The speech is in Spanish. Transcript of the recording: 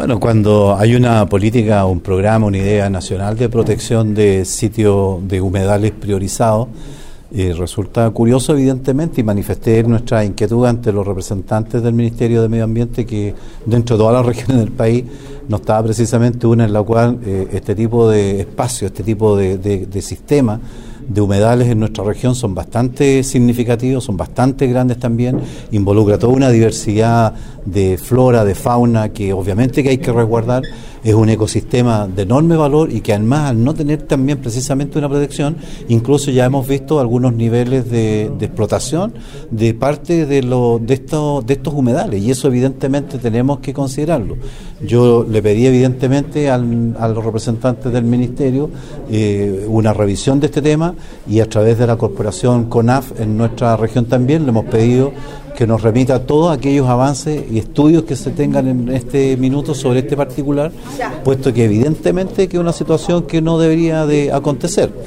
Bueno, cuando hay una política, un programa, una idea nacional de protección de sitios de humedales priorizados, resulta curioso, evidentemente, y manifesté nuestra inquietud ante los representantes del Ministerio de Medio Ambiente que dentro de todas las regiones del país no estaba precisamente una en la cual este tipo de espacio, este tipo de sistema de humedales en nuestra región son bastante significativos, son bastante grandes también, involucra toda una diversidad de flora, de fauna que obviamente que hay que resguardar. Es un ecosistema de enorme valor y que además al no tener también precisamente una protección, incluso ya hemos visto algunos niveles de explotación de parte de estos humedales, y eso evidentemente tenemos que considerarlo. Yo le pedí evidentemente a los representantes del Ministerio una revisión de este tema, y a través de la corporación CONAF en nuestra región también le hemos pedido que nos remita todos aquellos avances y estudios que se tengan en este minuto sobre este particular, puesto que evidentemente que es una situación que no debería de acontecer.